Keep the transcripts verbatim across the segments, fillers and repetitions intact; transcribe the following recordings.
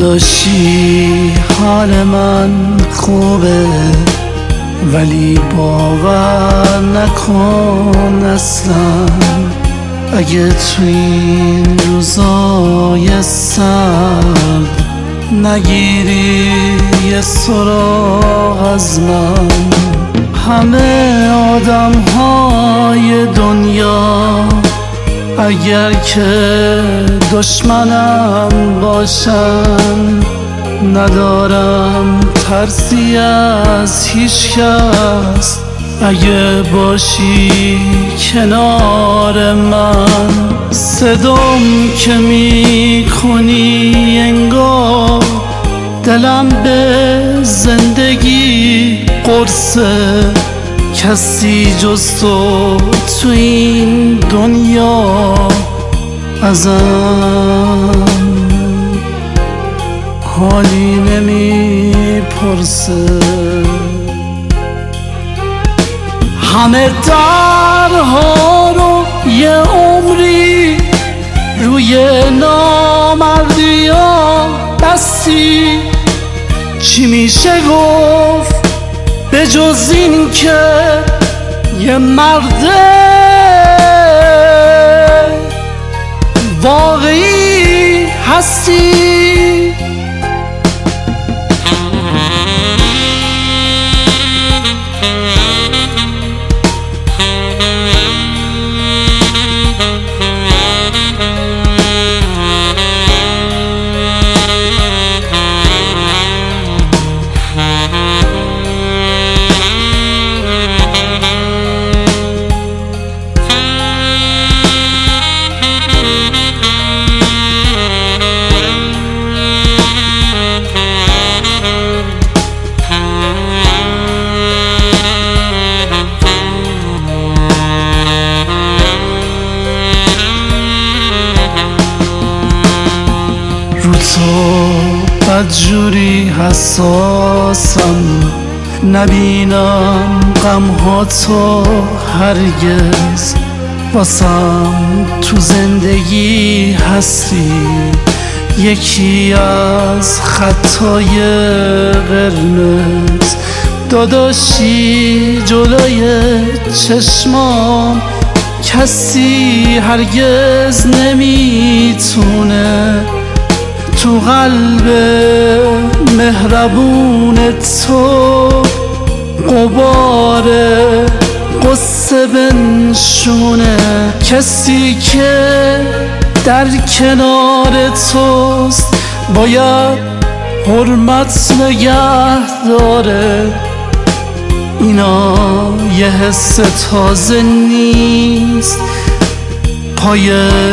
داداشی حال من خوبه، ولی باور نکن اصلا اگه تو این روزای سرد نگیری یه سراغ از من. همه آدم های دنیا اگر که دشمنم باشن، ندارم ترسی از هیچ کس اگه باشی کنار من. صدام که می کنی انگار دلم به زندگی قرصه، کسی جز تو تو این دنیا ازم حالی نمیپرسه. همه درها رو یه عمری روی نامردیا بستی، چی میشه گفت به جز این که یه مرد واقعی هستی؟ تو بدجوری حساسم، نبینم غمها تو هرگز واسم تو زندگی هستی. یکی از خطای قرمز داداشی جلوی چشمام، کسی هرگز نمیتونه تو قلب مهربون تو غبار قصه بنشونه. کسی که در کنار توست باید حرمت نگه داره. اینا یه حس تازه نیست، پای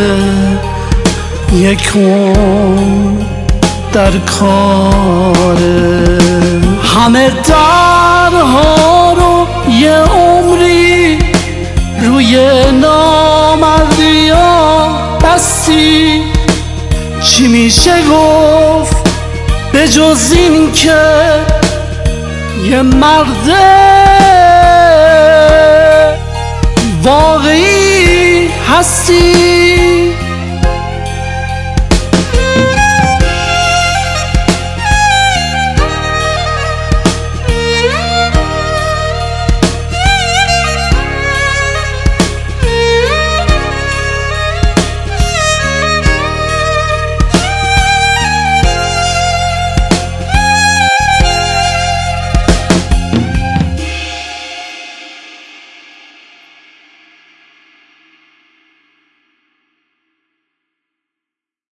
یک عمر در کاره. همه درها رو یه عمری روی نامردیا بستی، چی میشه گفت به جز این که یه مرد واقعی هستی؟